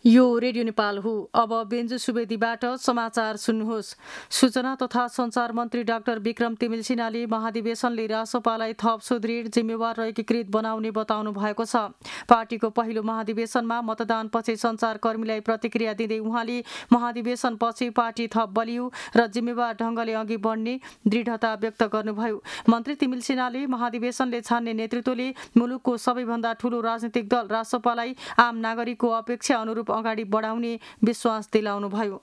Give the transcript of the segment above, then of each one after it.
यो रेडियो नेपाल हो। अब बेन्जु सुवेदीबाट समाचार सुन्नुहोस्। सूचना तथा सञ्चार मन्त्री डाक्टर विक्रम तिमिल सिन्हाले महाधिवेशनले रासोपालाई थप सुदृढ, जिम्मेवार र एकीकृत बनाउने बताउनु भएको छ। पार्टीको पहिलो महाधिवेशनमा मतदानपछि सञ्चारकर्मीलाई प्रतिक्रिया दिँदै उहाँले महाधिवेशनपछि पार्टी थप बलियो र जिम्मेवार ढङ्गले अघि बढ्ने दृढता व्यक्त गर्नुभयो। मन्त्री तिमिल सिन्हाले महाधिवेशनले छान्ने नेतृत्वले मुलुकको सबैभन्दा ठूलो राजनीतिक दल रासोपालाई आम नागरिकको अपेक्षा अनुरूप अगाडि बढाउने विश्वास दिलाउनुभयो।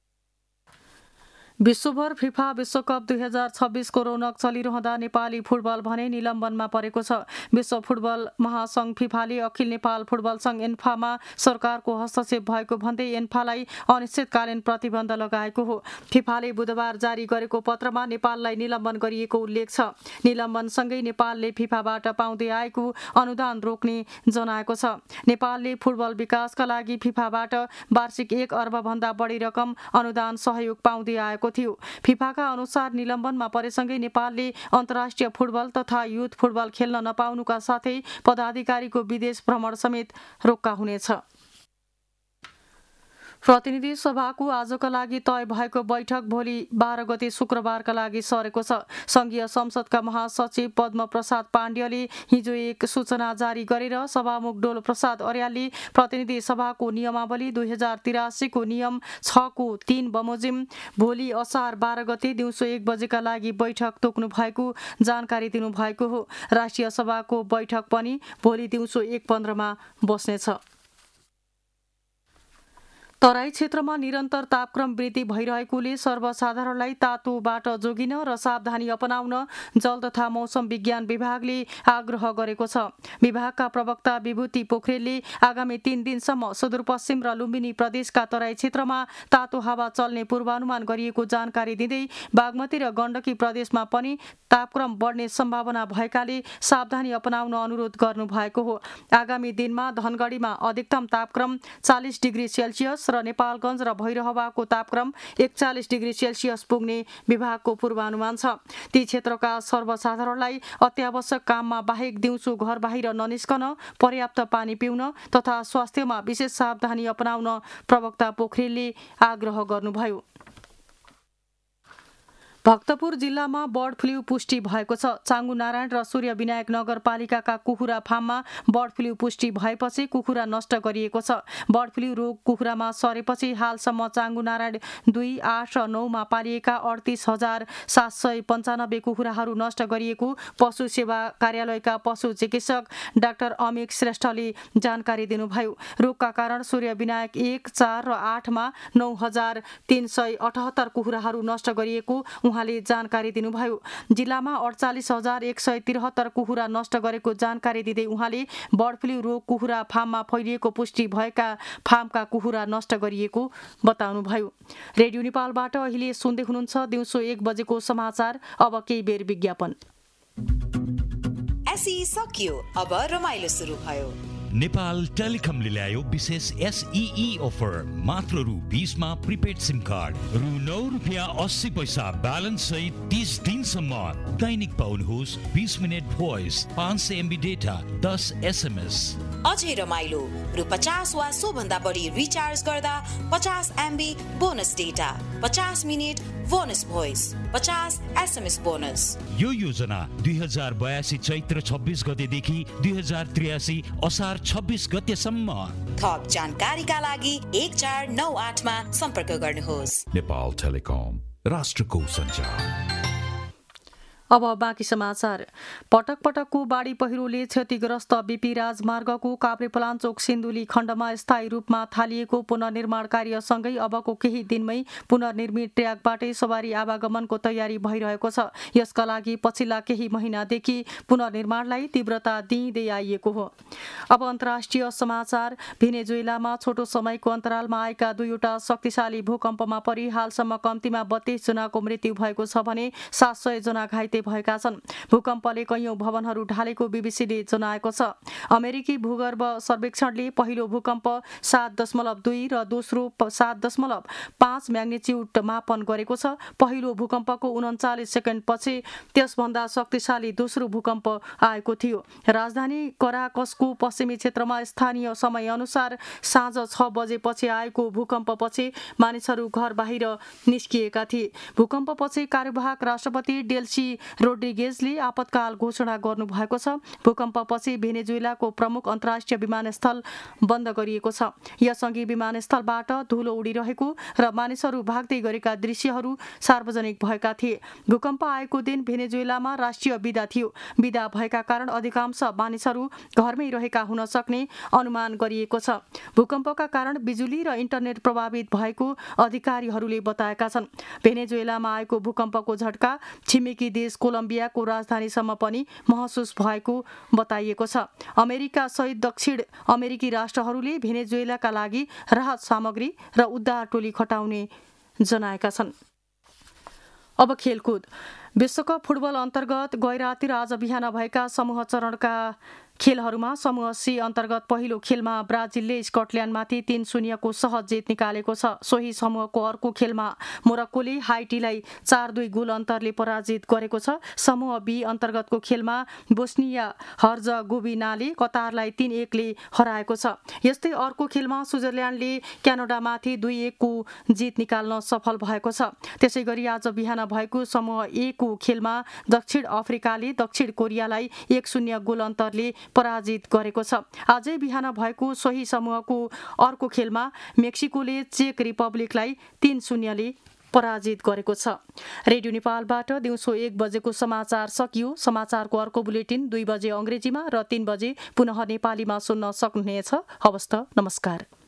विश्वभर फिफा विश्वकप 2026 को रौनक चलिरहँदा नेपाली फुटबल भने निलम्बनमा परेको छ। विश्व फुटबल महासंघ फिफाले अखिल नेपाल फुटबल संघ एन्फामा सरकारको हस्तक्षेप भएको भन्दै एन्फालाई अनिश्चितकालीन प्रतिबन्ध लगाएको हो। फिफाले बुधबार जारी गरेको पत्रमा नेपाललाई निलम्बन गरिएको उल्लेख छ। निलम्बनसँगै नेपालले फिफाबाट पाउँदै आएको अनुदान रोक्ने जनाएको छ। नेपालले फुटबल विकासका लागि फिफाबाट वार्षिक 1 अर्ब भन्दा बढी रकम अनुदान सहयोग पाउँदै आएको थियो। फिफाका अनुसार निलम्बनमा परेसँगै नेपालले अन्तर्राष्ट्रिय फुटबल तथा युथ फुटबल खेल्न नपाउनुका साथै पदाधिकारीको विदेश भ्रमण समेत रोक्का हुनेछ। प्रतिनिधि सभाको आजका लागि तय भएको बैठक भोलि 12 गते शुक्रबारका लागि सरेको छ। संघीय संसदका महासचिव पद्म प्रसाद पाण्डेले हिजो एक सूचना जारी गरेर सभामुख डोल प्रसाद अर्यालले प्रतिनिधि सभाको नियमावली 2083 को नियम 6 को 3 बमोजिम भोलि असार 12 गते दिउँसो 1 बजेका लागि बैठक तोक्नु भएको जानकारी दिनुभएको हो। राष्ट्रिय सभाको बैठक पनि भोलि दिउँसो 1:15 मा बस्नेछ। तराई क्षेत्रमा निरन्तर तापक्रम वृद्धि भइरहेकोले सर्वसाधारणलाई तातोबाट जोगिन र सावधानी अपनाउन जल तथा मौसम विज्ञान विभागले आग्रह गरेको छ। विभागका प्रवक्ता विभूति पोखरेलले आगामी 3 दिनसम्म सुदूरपश्चिम र लुम्बिनी प्रदेशका तराई क्षेत्रमा तातो हावा चल्ने पूर्वानुमान गरिएको जानकारी दिँदै बागमती र गण्डकी प्रदेशमा पनि तापक्रम बढ्ने सम्भावना भएकाले सावधानी अपनाउन अनुरोध गर्नुभएको हो। आगामी दिनमा धनगढीमा अधिकतम तापक्रम 40 डिग्री सेल्सियस र नेपालगञ्ज र भैरहवाको तापक्रम 41 डिग्री सेल्सियस पुग्ने विभागको पूर्वानुमान छ। ती क्षेत्रका सर्वसाधारणलाई अत्यावश्यक काममा बाहेक दिउँसो घर बाहिर ननिस्कन, पर्याप्त पानी पिउन तथा स्वास्थ्यमा विशेष सावधानी अपनाउन प्रवक्ता पोखरेलले आग्रह गर्नुभयो। भक्तपुर जिल्लामा बर्ड फ्लू पुष्टि भएको छ। चाङ्गुनारायण र सूर्य विनायक नगरपालिकाका कुखुरा फार्ममा बर्ड फ्लू पुष्टि भएपछि कुखुरा नष्ट गरिएको छ। बर्ड फ्लू रोग कुखुरामा सरेपछि हालसम्म चाङ्गुनारायण 2, 8 र 9 मा पालिएका 38,795 कुखुराहरू नष्ट गरिएको पशु सेवा कार्यालयका पशु चिकित्सक डाक्टर अमिक श्रेष्ठले जानकारी दिनुभयो। रोगका कारण सूर्य विनायक 1, 4 र 8 मा 9,378 कुखुराहरू नष्ट गरिएको उहाँले जानकारी दिनुभयो। जिल्लामा 48,173 कुखुरा नष्ट गरेको जानकारी दिँदै उहाँले बर्ड फ्लू रोग कुखुरा फार्ममा फैलिएको पुष्टि भएका फार्मका कुखुरा नष्ट गरिएको बताउनुभयो। रेडियो नेपालबाट अहिले सुन्दै हुनुहुन्छ दिउँसो 1 बजेको समाचार। अब केही बेर विज्ञापन। एसई सकियो, अब रमाइलो सुरु भयो। नेपाल टेलिकमले ल्यायो विशेष SEE अफर। मात्र रु 20 मा प्रिपेड सिम कार्ड, रु 9.80 ब्यालेन्स सहित 30 दिनसम्म दैनिक पाउनुहोस् 20 minute voice, 500 MB data, 10 SMS। अझै रमाइलो, रु 50 वा सो भन्दा बढी रिचार्ज गर्दा 50 MB bonus data, 50 minute bonus voice, 50 SMS bonus. यो योजना 2082 चैत्र 26 गतेदेखि 2083 असार 26 गतेसम्म। थप जानकारीका लागि 1498 मा सम्पर्क गर्नुहोस्। नेपाल टेलिकम, राष्ट्रको सञ्चार। अब बाँकी समाचार। पटक पटकको बाढी पहिरोले क्षतिग्रस्त बीपी राजमार्गको काभ्रेपलाञ्चोक सिन्धुली खण्डमा स्थायी रूपमा थालिएको पुनर्निर्माण कार्यसँगै अबको केही दिनमै पुनर्निर्मित ट्र्याकबाटै सवारी आवागमनको तयारी भइरहेको छ। यसका लागि पछिल्ला केही महिनादेखि पुनर्निर्माणलाई तीव्रता दिँदै आइएको हो। अब अन्तर्राष्ट्रिय समाचार। भेनेजुएलामा छोटो समयको अन्तरालमा आएका 2वटा शक्तिशाली भूकम्पमा परि हालसम्म कम्तीमा 32 जनाको मृत्यु भएको छ भने 700 जना घाइते बस्दै भएका छन्। भूकम्पले कैयौं भवनहरू ढालेको बीबीसीले जनाएको छ। अमेरिकी भूगर्भ सर्वेक्षणले पहिलो भूकम्प 7.2 र दोस्रो 7.5 म्याग्निच्युड मापन गरेको छ। पहिलो भूकम्पको 39 सेकेन्डपछि त्यसभन्दा शक्तिशाली दोस्रो भूकम्प आएको थियो। राजधानी कराकसको पश्चिमी क्षेत्रमा स्थानीय समय अनुसार साँझ 6 बजेपछि आएको भूकम्पपछि मानिसहरू घर बाहिर निस्किएका थिए। भूकम्पपछि कार्यवाहक राष्ट्रपति डेल्सी रोड्रिगेजले आपतकाल घोषणा गर्नुभएको छ। भूकम्पपछि भेनेजुएलाको प्रमुख अन्तर्राष्ट्रिय विमानस्थल बन्द गरिएको छ। यसअघि विमानस्थलबाट धुलो उडिरहेको र मानिसहरू भाग्दै गरेका दृश्यहरू सार्वजनिक भएका थिए। भूकम्प आएको दिन भेनेजुएलामा राष्ट्रिय बिदा थियो। बिदा भएका कारण अधिकांश मानिसहरू घरमै रहेका हुन सक्ने अनुमान गरिएको छ। भूकम्पका कारण बिजुली र इन्टरनेट प्रभावित भएको अधिकारीहरूले बताएका छन्। भेनेजुएलामा आएको भूकम्पको झट्का छिमेकी देश कोलम्बियाको राजधानीसम्म पनि महसुस भएको बताइएको छ। अमेरिका सहित दक्षिण अमेरिकी राष्ट्रहरूले भेनेजुएलाका लागि राहत सामग्री र उद्धार टोली खटाउने जनाएका छन्। अब खेलकुद। विश्वकप फुटबल अन्तर्गत गैराती र आज बिहान भएका समूह चरणका खेलहरूमा समूह सी अन्तर्गत पहिलो खेलमा ब्राजिलले स्कटल्यान्डमाथि 3-0 को सहज जित निकालेको छ। सोही समूहको अर्को खेलमा मोरक्कोले हाइटीलाई 4-2 गोल अन्तरले पराजित गरेको छ। समूह बी अन्तर्गतको खेलमा बोस्निया हर्जगोभिनाले कतारलाई 3-1 ले हराएको छ। यस्तै अर्को खेलमा स्विजरल्यान्डले क्यानाडामाथि 2-1 को जित निकाल्न सफल भएको छ। त्यसैगरी आज बिहान भएको समूह ए को खेलमा दक्षिण अफ्रिकाले दक्षिण कोरियालाई 1-0 गोल अन्तरले पराजित गरेको छ। आजै बिहान भएको सोही समूहको अर्को खेलमा मेक्सिकोले चेक रिपब्लिकलाई 3-0 ले पराजित गरेको छ। रेडियो नेपालबाट दिउँसो 1 बजेको समाचार सकियो। समाचारको अर्को बुलेटिन 2 बजे अङ्ग्रेजीमा र 3 बजे पुनः नेपालीमा सुन्न सक्नुहुनेछ। हवस् त, नमस्कार।